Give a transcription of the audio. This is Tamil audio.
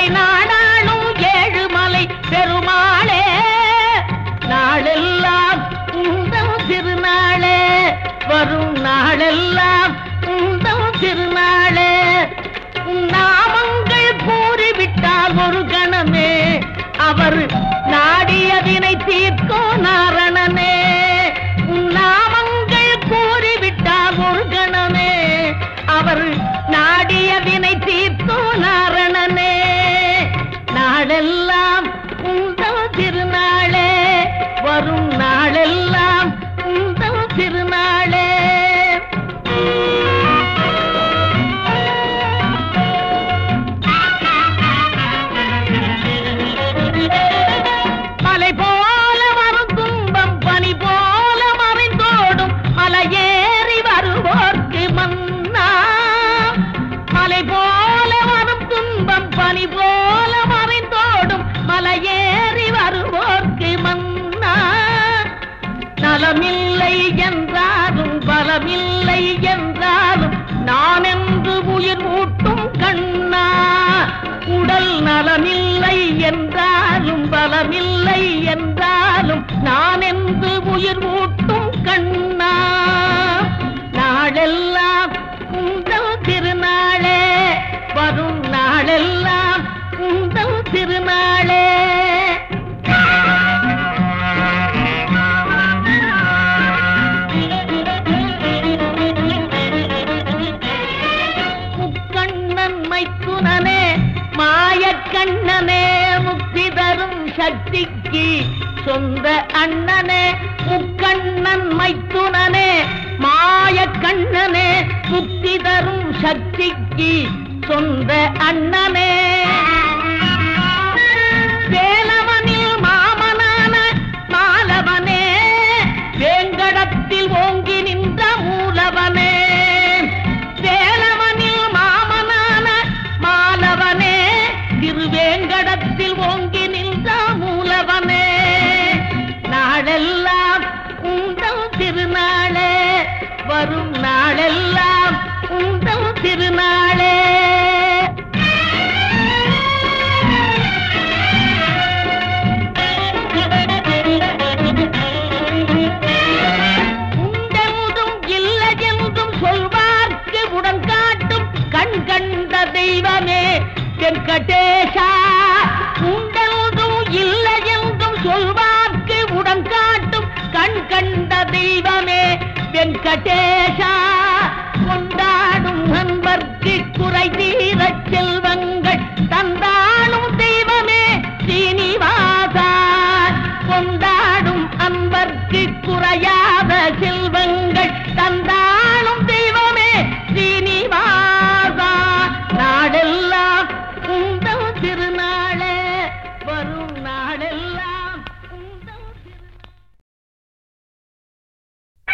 மலை நாடாளும் ஏழுமலை பெருமாளே நாளெல்லாம் உந்தம் திருநாளே வரும் நாளெல்லாம் உந்தம் திருநாளே நாமங்கள் கூறிவிட்டால் ஒரு கணமே அவர் நாடியதினை தீர்க்கும் நாரணனே நாமங்கள் கூறிவிட்டால் ஒரு கணமே அவர் நாடியதினை தீர்க்கும் நாரணனே நாளெல்லாம் உந்தம் திருநாளே வரும் நாளெல்லாம் உந்தம் திருநாளே மலை போல வரும் துன்பம் பனி போல மறைந்தோடும் மலையேறி வருவோர்க்கு மன்னா மலை போல வரும் துன்பம் பனி போல மறைந்தோடும் மலையேறி வருவோர்க்கு மன்னா நலமில்லை என்றாலும் பலமில்லை என்றாலும் நான் என்று உயிர் ஊட்டும் கண்ணா உடல் நலமில்லை என்றாலும் பலமில்லை என்றாலும் நான் என்று உயிர் ஊட்டும் கண்ணா நாளெல்லாம் உந்தல் திருநாளே வரும் நாளெல்லாம் உந்தல் திருநாளே முக்கண்ணன் மைத்துனனே மாயக்கண்ணனே முக்தி தரும் சக்திக்கு சொந்த அண்ணனே முக்கண்ணன் மைத்துனனே மாயக்கண்ணனே முக்தி தரும் சக்திக்கு சொந்த அண்ணனே வேலவனில் மாமனான மாலவனே வேங்கடத்தில் ஓங்கி நின்ற மூலவனே வேலவனில் மாமனான மாலவனே திருவேங்கடத்தில் ஓங்கி நின்ற மூலவனே நாளெல்லாம் உந்தம் திருநாளே வரும் நாளெல்லாம் உந்தம் திருநாளே உண்டென்றும் இல்லையென்றும் சொல்வார்க்கு உடன் காட்டும் கண் கண்ட தெய்வமே வெங்கடேஷா உண்டென்றும் இல்லையென்றும் சொல்வார்க்கு உடன் காட்டும் கண் கண்ட தெய்வமே வெங்கடேஷா கொண்டாடும் நண்பர்க்கு குறை தீர